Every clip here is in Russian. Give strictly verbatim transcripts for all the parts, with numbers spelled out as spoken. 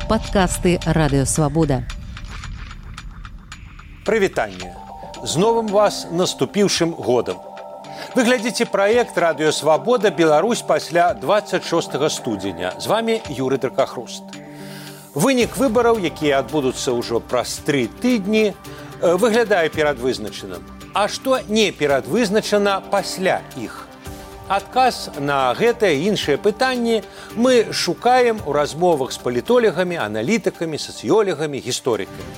Падкасты Радыёвабода. Прывітанне. З новым вас наступіўшым годам. Вы глядзіце праект Радыёвабода Беларусь пасля двадцать шостага студзеня. З вами Юрый Дракахруст. Вынік выбараў, якія адбудуцца ўжо праз тры тыдні, выглядае перадвызначаным. А што не перадвызначана пасля іх? Адказ на гэтае і іншыя пытанні мы шукаем у размовах з палітолагамі, аналітыкамі, сацыёлагамі, гісторыкамі.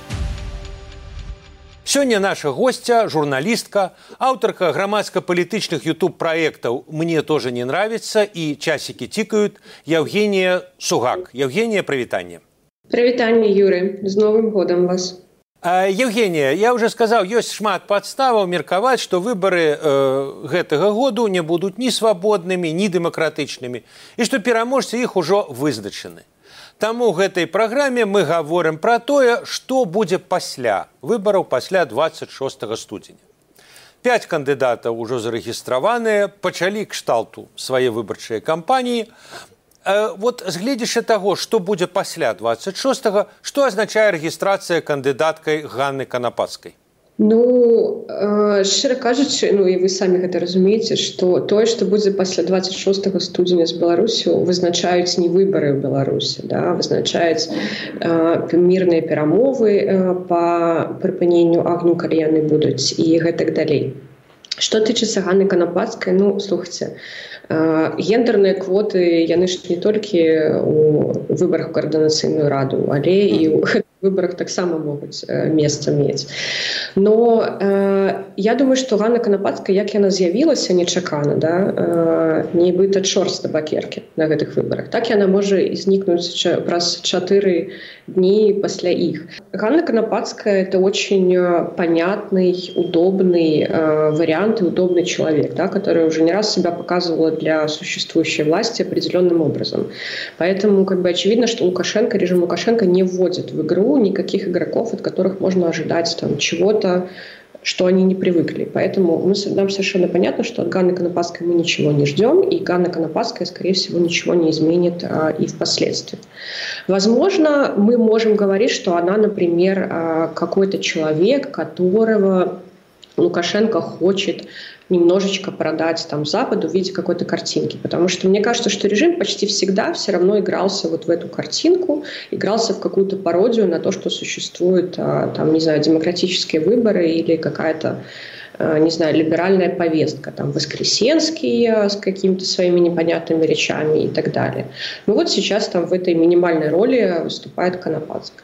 Сёння наша госця, журналістка, аўтарка грамадска-палітычных ютуб-праектаў «Мне тоже не нравится» і «Часики тикают» Евгения Сугак. Евгения, прывітанне. Прывітанне, Юры. З Новым годам вас. Евгения, я уже сказал, ёсць шмат падставаў меркаваць, што выбары э, гэтага году не будуць ні свабоднымі, ні дэмакратычнымі, і што пераможцы іх ужо вызначаны. Таму ў гэтай праграме мы гаворым пра тое, што будзе пасля выбараў пасля двадцать шостага студзеня. Пяць кандыдатаў ужо зарэгістраваныя, пачалі кшталту свае выбарчыя кампаніі. Вот з гледзячы таго, што будзе пасля двадцать шостага, што азначае рэгістрацыя кандыдаткай Ганны Канапацкай? Ну, э, шчыра кажучы, ну і вы самі гэта разумееце, што тое, што будзе пасля двадцать шостага студзеня з Беларусю, вызначаюць не выбары ў Беларусі, да, вызначаюць э, мірныя перамовы э, па прыпыненню агню, калі яны будуць, і гэтак далей. Што тычыцца Ганны Канапацкай, ну, слухайце, э, гендерныя квоты, яны ж не толькі ў выбарах у каардынацыйную раду, але і ў выборах таксама могуць э, месца мець. Но э, я думаю, што Ганна Канапацкая, як яна з'явілася нечакана, да, э, нібыта чорт з табакеркі на гэтых выборах, так яна можа і знікнуць ча, праз чатыры дні пасля іх. Ганна Канапацкая – это очень понятный, удобный э, вариант и удобный человек, да, который уже не раз себя показывала для существующей власти определенным образом. Поэтому как бы очевидно, что Лукашенко, режим Лукашенко не вводит в игру никаких игроков, от которых можно ожидать там чего-то, что они не привыкли. Поэтому мы, нам совершенно понятно, что от Ганны Канапацкой мы ничего не ждем, и Ганна Канапацкая, скорее всего, ничего не изменит а, и впоследствии. Возможно, мы можем говорить, что она, например, а, какой-то человек, которого Лукашенко хочет немножечко продать там Западу в виде какой-то картинки. Потому что мне кажется, что режим почти всегда все равно игрался вот в эту картинку, игрался в какую-то пародию на то, что существуют там, не знаю, демократические выборы или какая-то, не знаю, либеральная повестка, там, Воскресенский с какими-то своими непонятными речами и так далее. Ну вот сейчас там в этой минимальной роли выступает Канапацкая.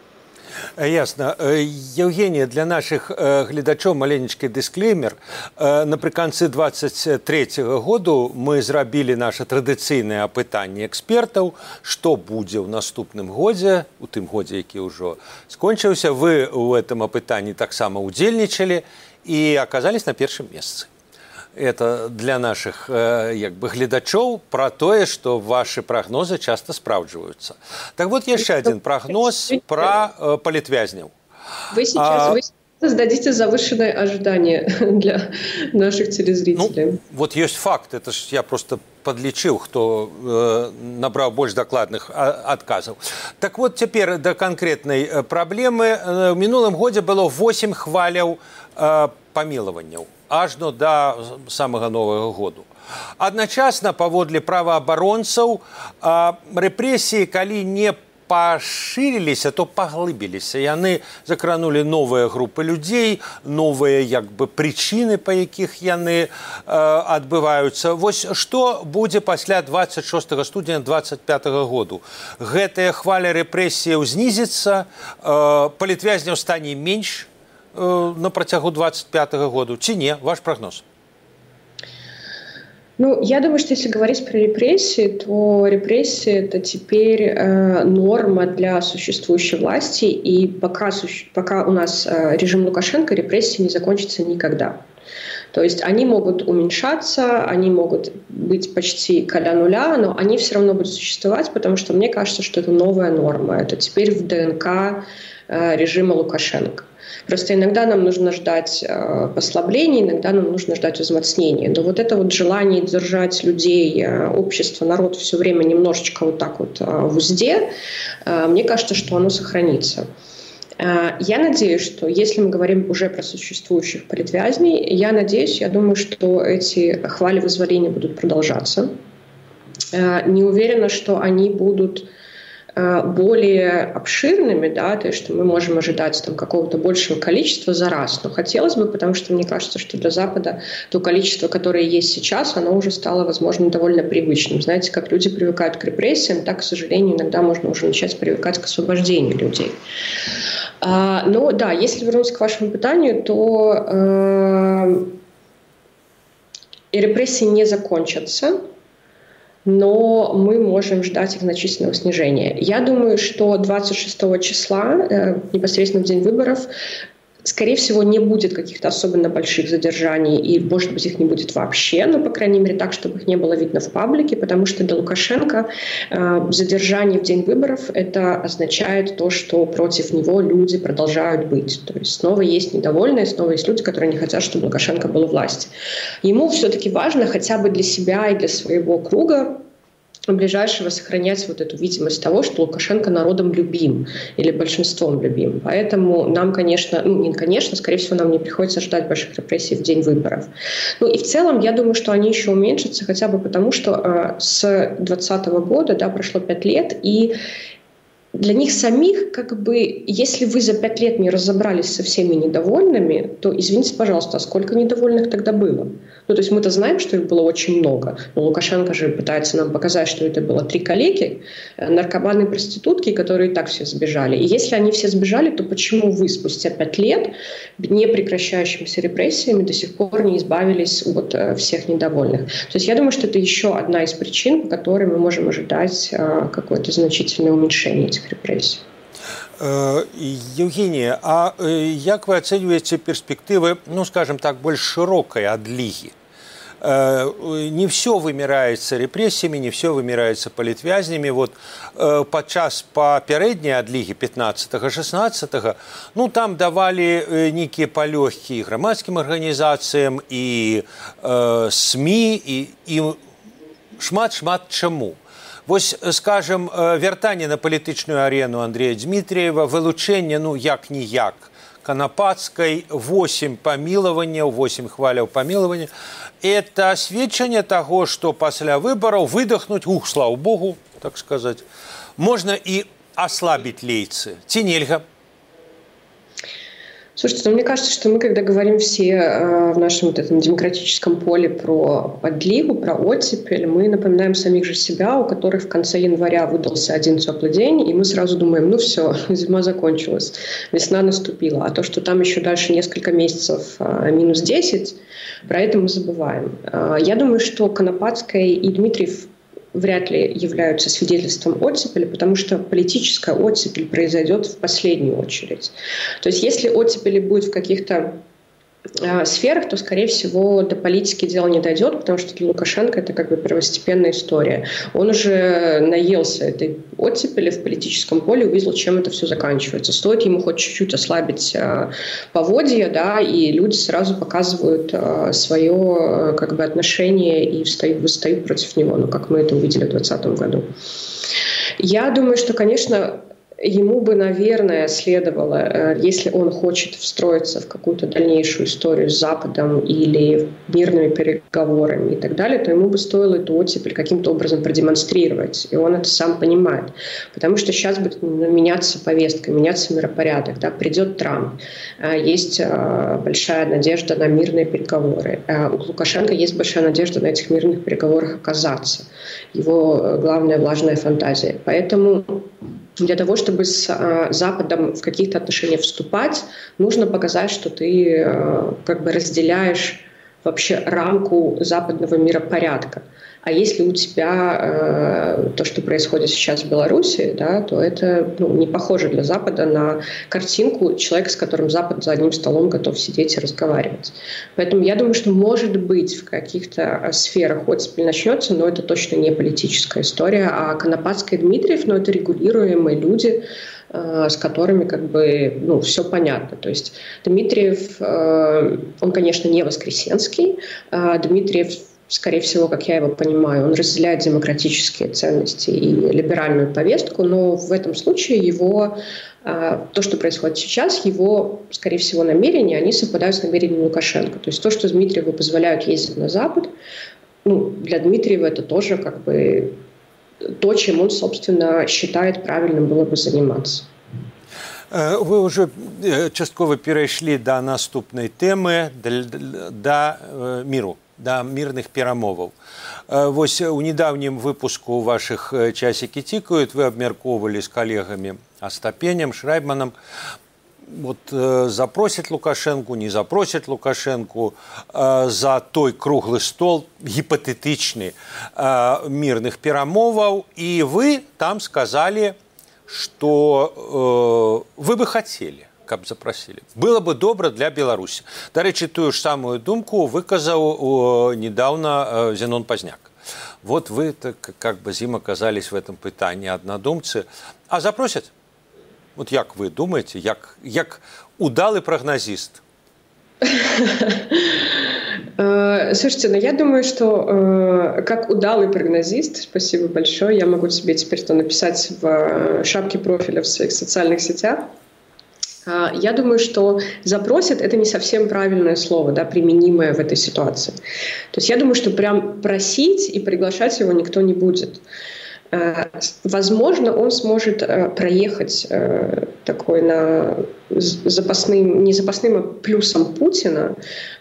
Ясна. Евгения, для наших гледачоў маленечкі дысклеймер. Напрыканцы двадцать трэцяга году мы зрабілі наша традыцыйнае апытанне экспертаў, што будзе ў наступным годзе, у тым годзе, які ўжо скончыўся. Вы ў этом апытанні таксама удзельнічалі і аказались на першым месцы. Это для наших як бы гледачоў про тое, что ваши прогнозы часто спраўджваюцца. Так вот, яшчэ один прогноз про э, политвязняў. Вы сейчас, а, вы сейчас сдадите завышенное ожидание для наших телезрителей. Ну, вот есть факт, это ж я просто подлічыў, хто э, набраў больш дакладных адказаў. Так вот, цяпер да канкрэтнай праблемы. В мінулым годзе было восемь хваляў э, памілаванняў. Ажно да самага новага году. Адначасна, паводле праваабаронцаў, рэпрэсіі, калі не пашырыліся, то паглыбіліся. Яны закранулі новыя групы людзей, новыя як бы прычыны, па якіх яны адбываюцца. Вось што будзе пасля двадцать шостага студзеня двадцать пятага году? Гэтая хваля рэпрэсіяў знізіцца, палітвязняў стане менш на працягу двадцать пятага году, ці не? Ваш прогноз? Ну, я думаю, что если говорить про репрессии, то репрессии – это теперь э, норма для существующей власти, и пока, пока у нас э, режим Лукашенко, репрессии не закончатся никогда. То есть они могут уменьшаться, они могут быть почти коля нуля, но они все равно будут существовать, потому что мне кажется, что это новая норма. Это теперь в ДНК режима Лукашенко. Просто иногда нам нужно ждать э, послаблений, иногда нам нужно ждать взмацнения. Но вот это вот желание держать людей, э, общество, народ все время немножечко вот так вот э, в узде, э, мне кажется, что оно сохранится. Э, я надеюсь, что если мы говорим уже про существующих политвязней, я надеюсь, я думаю, что эти хвали-вызволения будут продолжаться. Э, не уверена, что они будут более обширными, да, то есть что мы можем ожидать там какого-то большего количества за раз, но хотелось бы, потому что мне кажется, что для Запада то количество, которое есть сейчас, оно уже стало, возможно, довольно привычным. Знаете, как люди привыкают к репрессиям, так, к сожалению, иногда можно уже начать привыкать к освобождению людей. А, но да, если вернуться к вашему питанию, то э, и репрессии не закончатся, но мы можем ждать их значительного снижения. Я думаю, что двадцать шестого числа, э, непосредственно в день выборов, скорее всего, не будет каких-то особенно больших задержаний, и, может быть, их не будет вообще, но, по крайней мере, так, чтобы их не было видно в паблике, потому что для Лукашенко э, задержание в день выборов – это означает то, что против него люди продолжают быть. То есть снова есть недовольные, снова есть люди, которые не хотят, чтобы Лукашенко был у власти. Ему все-таки важно хотя бы для себя и для своего круга ближайшего сохранять вот эту видимость того, что Лукашенко народом любим или большинством любим. Поэтому нам, конечно, ну не конечно, скорее всего, нам не приходится ждать больших репрессий в день выборов. Ну и в целом, я думаю, что они еще уменьшатся хотя бы потому, что э, с двадцатого года, да, прошло пять лет, и для них самих, как бы, если вы за пять лет не разобрались со всеми недовольными, то, извините, пожалуйста, а сколько недовольных тогда было? Ну, то есть мы-то знаем, что их было очень много, но Лукашенко же пытается нам показать, что это было три калеки, наркоманы и проститутки, которые и так все сбежали. И если они все сбежали, то почему вы спустя пять лет не прекращающимися репрессиями до сих пор не избавились от всех недовольных? То есть я думаю, что это еще одна из причин, по которой мы можем ожидать какое-то значительное уменьшение этих репрессий. Евгения, а як вы оцениваете перспективы, ну, скажем так, больше широкой адлиги? Не все вымирается репрессиями, не все вымирается политвязнями. Вот подчас папярэдняй адлігі пятнадцатого шестнадцатого, ну, там давали некие палёгкі грамадскім арганізацыям і э, СМИ і, і шмат-шмат чаму. Вось, скажем, вяртанне на палітычную арену Андрея Дмитриева, вылучэнне, ну, як-ніяк, Канапацкай, восемь памілаванняў, восемь хваляў памілавання. Это сведчанне таго, што пасля выбараў выдохнуць, ух, слава богу, так сказаць, можна і аслабіць лейцы. Ці нельга? Слушайте, ну, мне кажется, что мы, когда говорим все э, в нашем вот этом демократическом поле про подлигу, про оттепель, мы напоминаем самих же себя, у которых в конце января выдался один теплый день, и мы сразу думаем, ну все, зима закончилась, весна наступила. А то, что там еще дальше несколько месяцев э, минус десять, про это мы забываем. Э, я думаю, что Конопатская и Дмитриев вряд ли являются свидетельством оттепели, потому что политическая оттепель произойдет в последнюю очередь. То есть если оттепели будет в каких-то э, сферах, то, скорее всего, до политики дело не дойдет, потому что для Лукашенко это как бы первостепенная история. Он уже наелся этой оттепели в политическом поле, увидел, чем это все заканчивается. Стоит ему хоть чуть-чуть ослабить э, поводья, да, и люди сразу показывают э, свое э, как бы отношение и встают, восстают против него, ну, как мы это увидели в двадцатом году. Я думаю, что, конечно, ему бы, наверное, следовало, если он хочет встроиться в какую-то дальнейшую историю с Западом или мирными переговорами и так далее, то ему бы стоило эту оттепель каким-то образом продемонстрировать. И он это сам понимает. Потому что сейчас будет меняться повестка, меняться миропорядок. Да? Придет Трамп. Есть большая надежда на мирные переговоры. У Лукашенко есть большая надежда на этих мирных переговорах оказаться. Его главная влажная фантазия. Поэтому для того, чтобы с э, Западом в какие-то отношения вступать, нужно показать, что ты э, как бы разделяешь вообще рамку западного миропорядка. А если у тебя э, то, что происходит сейчас в Беларуси, да, то это ну, не похоже для Запада на картинку человека, с которым Запад за одним столом готов сидеть и разговаривать. Поэтому я думаю, что может быть в каких-то сферах оттепель начнется, но это точно не политическая история. А Конопатская и Дмитриев, ну, это регулируемые люди, с которыми как бы, ну, все понятно. То есть Дмитриев, он, конечно, не воскресенский. Дмитриев, скорее всего, как я его понимаю, он разделяет демократические ценности и либеральную повестку, но в этом случае его, то, что происходит сейчас, его, скорее всего, намерения, они совпадают с намерениями Лукашенко. То есть то, что Дмитриеву позволяют ездить на Запад, ну, для Дмитриева это тоже как бы то, чем он, собственно, считает правильным было бы заниматься. Вы уже частково перейшли до наступной темы, до миру, до мирных перамоваў. Вось у недавнім выпуску ваших «Часики тикают» вы абмяркоўвалі з калегамі Астапенем, Шрайбманом, вот э, запросит Лукашенко, не запросит Лукашенко э, за той круглый стол гипотетичный э, мирных перамоваў, и вы там сказали, что э, вы бы хотели, каб запросили. Было бы добра для Беларуси. До речи, ту же самую думку выказал э, недавно э, Зенон Позняк. Вот вы так, как бы зим оказались в этом питании однодумцы. А запросят? Вот як вы думаете, як, як удалый прогнозист? Слушайте, ну я думаю, что как удалый прогнозист, спасибо большое, я могу себе теперь то написать в шапке профиля в своих социальных сетях. Я думаю, что запросят – это не совсем правильное слово, да, применимое в этой ситуации. То есть я думаю, что прям просить и приглашать его никто не будет. Возможно, он сможет проехать такой на запасным, не запасным, а плюсом Путина.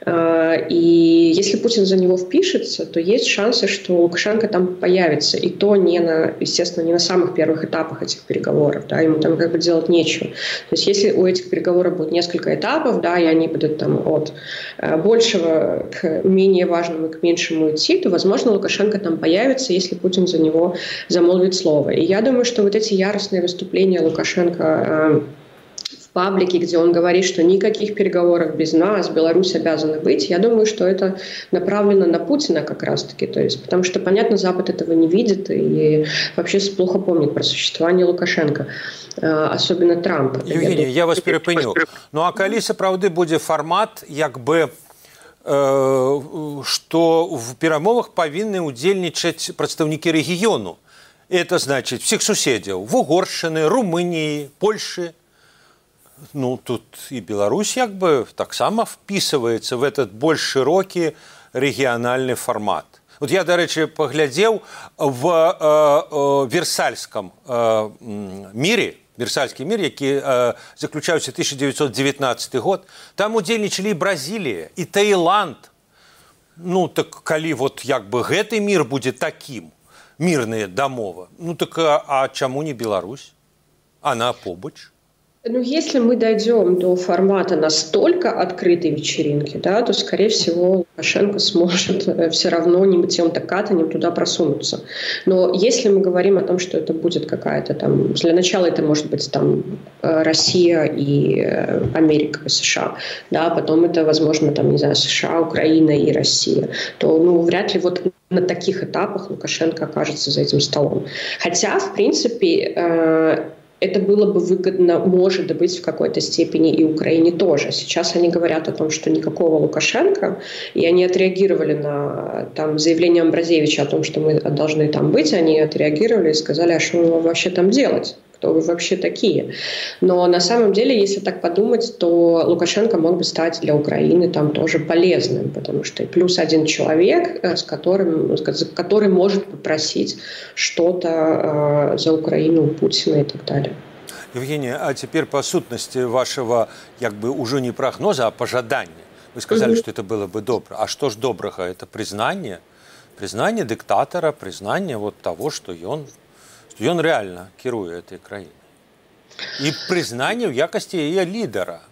И если Путин за него впишется, то есть шансы, что Лукашенко там появится. И то, не на, естественно, не на самых первых этапах этих переговоров. Да, ему там как бы делать нечего. То есть если у этих переговоров будет несколько этапов, да, и они будут там от большего к менее важному и к меньшему идти, то, возможно, Лукашенко там появится, если Путин за него замолвит слово. И я думаю, что вот эти яростные выступления Лукашенко в паблике, где он говорит, что никаких переговоров без нас, Беларусь обязана быть, я думаю, что это направлено на Путина как раз-таки. То есть, потому что, понятно, Запад этого не видит и вообще плохо помнит про существование Лукашенко, особенно Трампа. Евгений, я вас перепыню. Ну а калі сапраўды будзе фармат, як бы, э, что в перамовах павінны ўдзельнічаць прадстаўнікі рэгіёну. Это значит всех суседзяў, Вугоршчыны, Румынии, Польши. Ну, тут и Беларусь как бы так само вписывается в этот больш широкі рэгіянальны формат. Вот я, до речи, поглядел в э, э, Версальском э, мире, Версальский мир, який э, заключаўся тысяча девятьсот девятнадцатый год, там удзельнічалі и Бразилия, и Таиланд. Ну, так калі вот як бы гэты мир будет таким, мирная дамова, ну так а, а чаму не Беларусь? Она побач. Ну, если мы дойдем до формата настолько открытой вечеринки, да, то, скорее всего, Лукашенко сможет все равно ни тем-то катанем туда просунуться. Но если мы говорим о том, что это будет какая-то там... Для начала это может быть там Россия и Америка и США, да, потом это, возможно, там, не знаю, США, Украина и Россия, то, ну, вряд ли вот на таких этапах Лукашенко окажется за этим столом. Хотя, в принципе, это было бы выгодно, может быть, в какой-то степени и Украине тоже. Сейчас они говорят о том, что никакого Лукашенко, и они отреагировали на там, заявление Амбразевича о том, что мы должны там быть, они отреагировали и сказали, а что вы вообще там делать? Кто вы вообще такие? Но на самом деле, если так подумать, то Лукашенко мог бы стать для Украины там тоже полезным, потому что плюс один человек, с которым, который может попросить что-то э, за Украину у Путина и так далее. Евгения, а теперь по сутности вашего, как бы уже не прогноза, а пожадания. Вы сказали, mm-hmm. что это было бы добро. А что ж доброго? Это признание? Признание диктатора, признание вот того, что он... І він реально керує цією країною. І признання в якості її лідера. От як.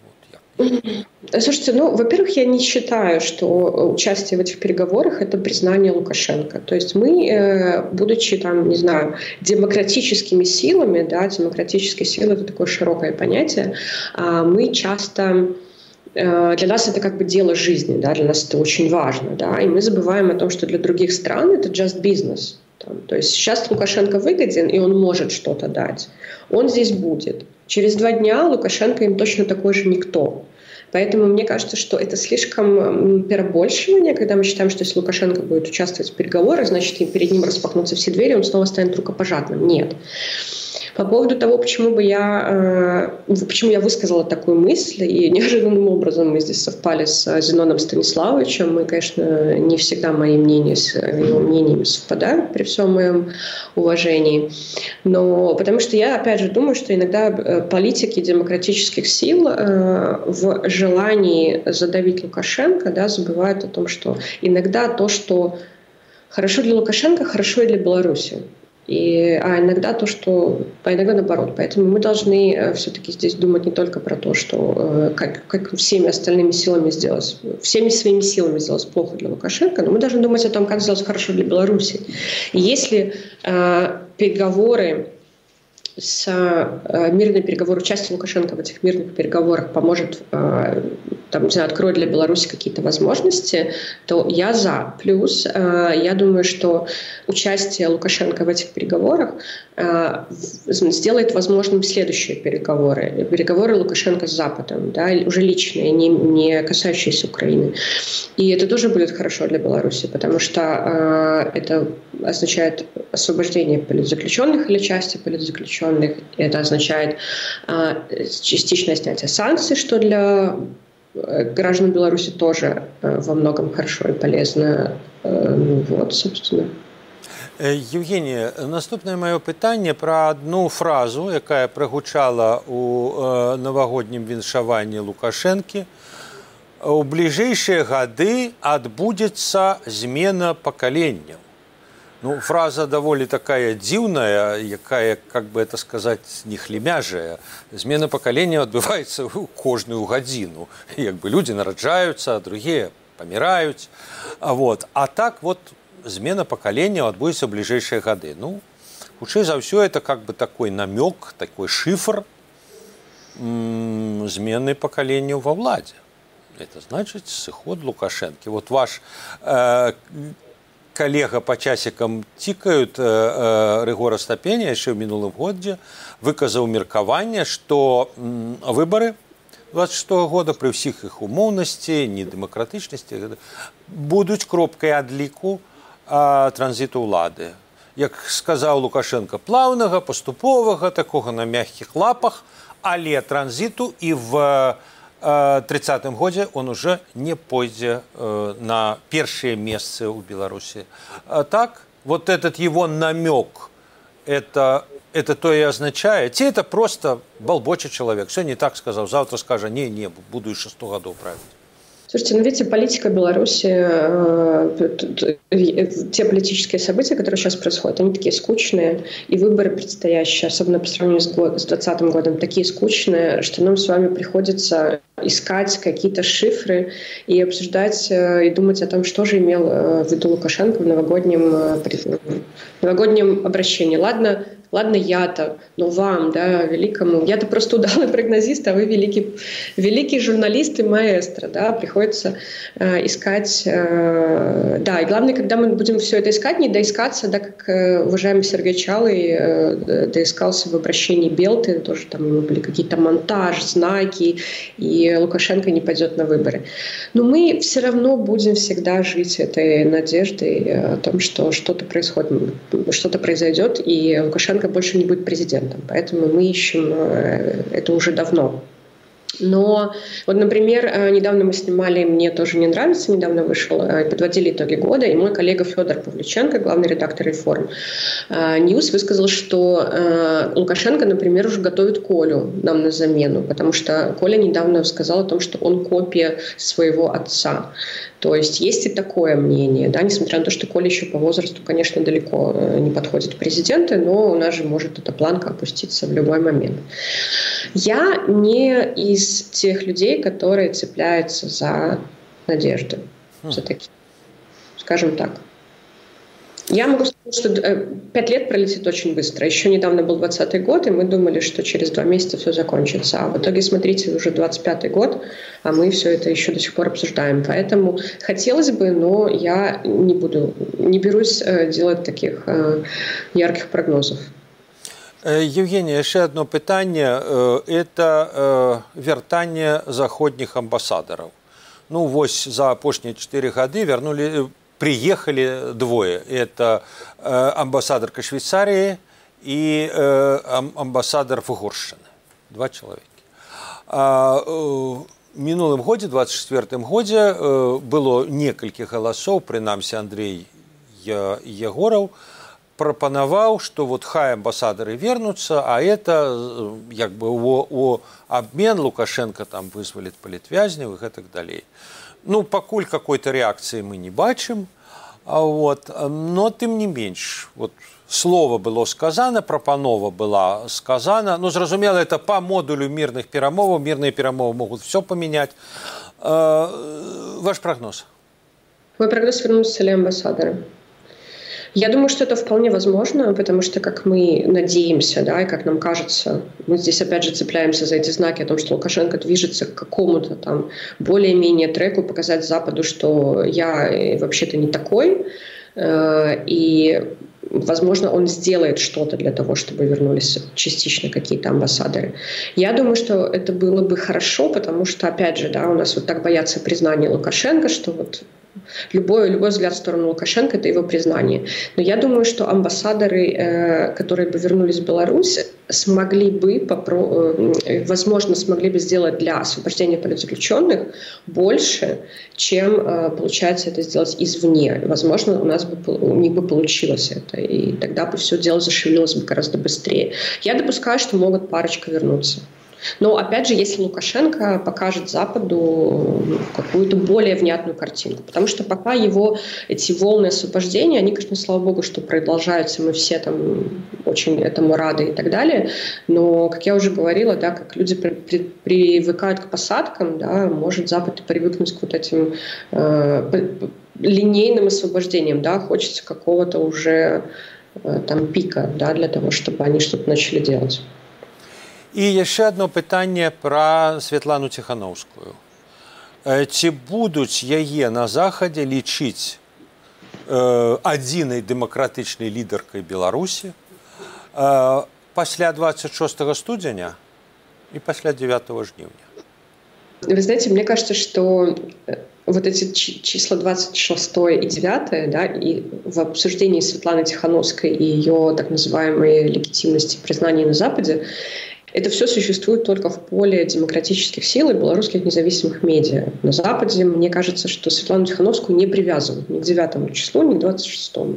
Слушайте, ну, во-первых, я не считаю, что участие в этих переговорах – это признание Лукашенко. То есть мы, будучи, там, не знаю, демократическими силами, да, демократические силы – это такое широкое понятие, мы часто… Для нас это как бы дело жизни, да, для нас это очень важно, да, и мы забываем о том, что для других стран это just business. Там, то есть сейчас Лукашенко выгоден, и он может что-то дать. Он здесь будет. Через два дня Лукашенко им точно такой же никто. Поэтому мне кажется, что это слишком перебольшивание, когда мы считаем, что если Лукашенко будет участвовать в переговорах, значит, перед ним распахнутся все двери, он снова станет рукопожатным. Нет. По поводу того, почему бы я, почему я высказала такую мысль, и неожиданным образом мы здесь совпали с Зеноном Станиславовичем. Мы, конечно, не всегда мои мнения с его мнениями совпадают, при всем моем уважении. Но потому что я, опять же, думаю, что иногда политики демократических сил в желании задавить Лукашенко, да, забывают о том, что иногда то, что хорошо для Лукашенко, хорошо и для Беларуси. И, а иногда то, что... А иногда наоборот. Поэтому мы должны э, все-таки здесь думать не только про то, что э, как, как всеми остальными силами сделать, всеми своими силами сделать плохо для Лукашенко, но мы должны думать о том, как сделать хорошо для Беларуси. И если э, переговоры с э, мирные переговоры, участие Лукашенко в этих мирных переговорах поможет, э, там, не знаю, откроет для Беларуси какие-то возможности, то я за. Плюс э, я думаю, что участие Лукашенко в этих переговорах э, сделает возможным следующие переговоры. Переговоры Лукашенко с Западом, да, уже личные, не, не касающиеся Украины. И это тоже будет хорошо для Беларуси, потому что э, это означает освобождение политзаключенных или части политзаключенных. Это означает э, частичное снятие санкций, что для граждан Беларуси тоже э, во многом хорошо и полезно. Э, вот, собственно. Евгенія, наступне моє питання про одну фразу, яка прогучала у э, новогоднім віншаванні Лукашенки. У ближайшие годы отбудется змена поколений. Ну, фраза довольно такая дивная, якая, как бы это сказать, не хлемяжая. Змена поколения отбывается кожную годину. Как бы люди нараджаются, а другие помирают. Вот. А так вот змена поколения отбудется в ближайшие годы. Ну, хутчэй за все это как бы такой намек, такой шифр м- змены поколения во владе. Это значит сыход Лукашенко. Вот ваш э, коллега по часикам тикают, э, э, Рыгор Астапеня, еще в минулым годзе выказал меркаванне, что м, выборы двадцать шестого года при всех их умовности, недемократичности будут кропкой адлику э, транзиту улады. Як сказал Лукашенко, плавного, поступового, такого на мягких лапах, але транзиту и в тридцатым годзе он уже не пойдзе э, на первые места у Беларуси. А так, вот этот его намек, это, это то и означает. И это просто балбочий человек. Все не так сказал, завтра скажет, не, не, буду и шестого года править. Слушайте, ну видите, политика Беларуси, э, те политические события, которые сейчас происходят, они такие скучные, и выборы предстоящие, особенно по сравнению с, год, с двадцатым годом, такие скучные, что нам с вами приходится искать какие-то шифры и обсуждать, э, и думать о том, что же имел э, в виду Лукашенко в новогоднем, э, в новогоднем обращении. Ладно, ладно я-то, но вам, да, великому, я-то просто удалый прогнозист, а вы великий, великий журналист и маэстро, да, приходится э, искать, э, да, и главное, когда мы будем все это искать, не доискаться, да, как э, уважаемый Сергей Чалый э, доискался в обращении Белты, тоже там у него были какие-то монтаж, знаки, и Лукашенко не пойдет на выборы. Но мы все равно будем всегда жить этой надеждой о том, что что-то происходит, что-то произойдет, и Лукашенко больше не будет президентом. Поэтому мы ищем это уже давно. Но, вот, например, недавно мы снимали «Мне тоже не нравится», недавно вышел, подводили итоги года, и мой коллега Федор Павлюченко, главный редактор «Реформ Ньюс», высказал, что Лукашенко, например, уже готовит Колю нам на замену, потому что Коля недавно сказал о том, что он копия своего отца. То есть есть и такое мнение, да, несмотря на то, что Коля еще по возрасту, конечно, далеко не подходит в президенты, но у нас же может эта планка опуститься в любой момент. Я не из тех людей, которые цепляются за надежды, за такие, скажем так. Я могу сказать, что пять лет пролетит очень быстро. Еще недавно был двадцатый год, и мы думали, что через два месяца все закончится. А в итоге, смотрите, уже двадцать пятый год, а мы все это еще до сих пор обсуждаем. Поэтому хотелось бы, но я не буду, не берусь делать таких ярких прогнозов. Евгения, еще одно питание. Это вертание заходних амбассадоров. Ну, вось за апошние четыре года вернули... Приехали двое. Это э, амбассадорка Швейцарии и э, амбассадор Угорщины. Два человека. А, э, в минулым году, двадцать четвёртым году, э, было несколько голосов, принамсі Андрей Егоров пропоновал, что вот хай амбассадоры вернутся, а это как бы у, у обмен Лукашенко там вызволит политвязневых и так далее. Ну, пакуль какой-то реакции мы не бачим, вот, но тым не менш, вот, слово было сказано, прапанова была сказана, ну, зразумела, это по модулю мирных перамоваў, мирные перамовы могут все поменять. Ваш прогноз? Мой прогноз: вернутся ли амбассадоры? Я думаю, что это вполне возможно, потому что, как мы надеемся, да, и как нам кажется, мы здесь опять же цепляемся за эти знаки о том, что Лукашенко движется к какому-то там более-менее треку, показать Западу, что я вообще-то не такой, и, возможно, он сделает что-то для того, чтобы вернулись частично какие-то амбассадоры. Я думаю, что это было бы хорошо, потому что, опять же, да, у нас вот так боятся признания Лукашенко, что вот Любой, любой взгляд в сторону Лукашенко – это его признание. Но я думаю, что амбассадоры, э, которые бы вернулись в Беларусь, смогли бы, попро- э, возможно, смогли бы сделать для освобождения политзаключенных больше, чем э, получается это сделать извне. Возможно, у нас бы, у них бы получилось это, и тогда бы все дело зашевелилось бы гораздо быстрее. Я допускаю, что могут парочка вернуться. Но, опять же, если Лукашенко покажет Западу какую-то более внятную картинку. Потому что пока его эти волны освобождения, они, конечно, слава богу, что продолжаются, мы все там очень этому рады и так далее. Но, как я уже говорила, да, как люди при, при, привыкают к посадкам, да, может Запад привыкнуть к вот этим э, линейным освобождениям. Да, хочется какого-то уже э, там пика, да, для того, чтобы они что-то начали делать. І яшчэ одно пытанне пра Святлану Ціханаўскую. Ці будуць яе на Захадзе лічыць э, адзінай дэмакратычнай лідаркай Беларусі э, пасля двадцать шестого студзеня и пасля девятого жнівня? Вы знаете, мне кажется, что вот эти числа двадцать шестое и девятое, да, и в обсуждении Светланы Тихановской и ее так называемой легитимности признания на Западе, это все существует только в поле демократических сил и белорусских независимых медиа. На Западе, мне кажется, что Светлану Тихановскую не привязывают ни к девятому числу, ни к двадцать шестому.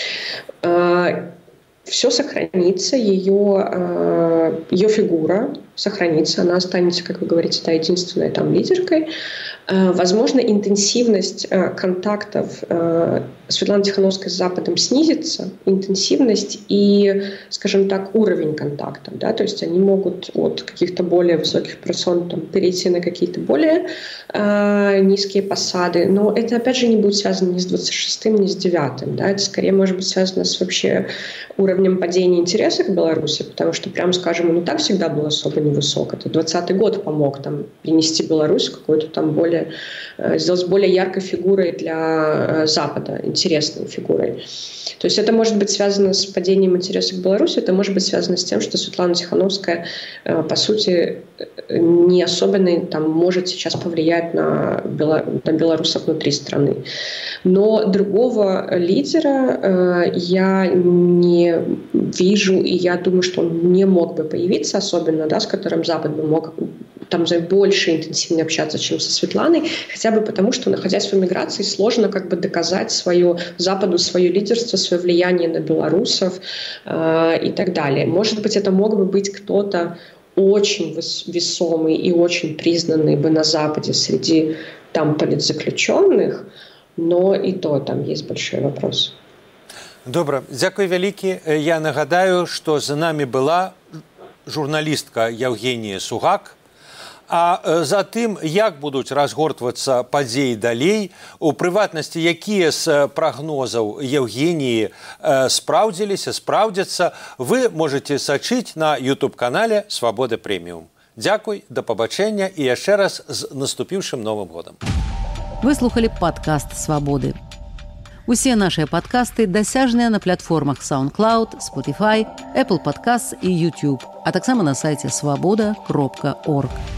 Все сохранится, ее, ее фигура сохранится, она останется, как вы говорите, да, единственной там лидеркой. Возможно, интенсивность контактов Светланы Тихановской с Западом снизится, интенсивность и, скажем так, уровень контактов. Да? То есть они могут от каких-то более высоких персон там, перейти на какие-то более э, низкие посады. Но это, опять же, не будет связано ни с двадцать шестым, ни с девятым. Да? Это скорее может быть связано с вообще уровнем падения интереса к Беларуси, потому что, прямо скажем, он и так всегда был особо невысок. Это двадцатый год помог там, принести Беларусь какой-то там более сделать более яркой фигурой для Запада, интересной фигурой. То есть это может быть связано с падением интереса к Беларуси, это может быть связано с тем, что Светлана Тихановская, по сути, не особенно там, может сейчас повлиять на, бело... на белорусов внутри страны. Но другого лидера я не вижу, и я думаю, что он не мог бы появиться, особенно, да, с которым Запад бы мог там больше интенсивнее общаться, чем со Светланой, хотя бы потому, что, находясь в эмиграции, сложно как бы доказать свое, Западу свое лидерство, свое влияние на белорусов э, и так далее. Может быть, это мог бы быть кто-то очень весомый и очень признанный бы на Западе среди там политзаключенных, но и то там есть большой вопрос. Добра, дзякуй вялікі. Я нагадаю, што за намі была журналістка Евгения Сугак. А затым, як будуць разгортвацца падзеі далей, у прыватнасці, якія з прагнозаў Евгеніі спраўдзіліся, спраўдзяцца, вы можете сачыць на ютуб-канале «Свабода Прэміум». Дзякуй, да пабачэння і яшчэ раз з наступіўшым Новым годам. Вы слухали падкаст «Свабоды». Усе нашыя падкасты дасяжныя на платформах SoundCloud, Spotify, Apple Podcasts і YouTube, а таксама на сайце свабода кропка орг.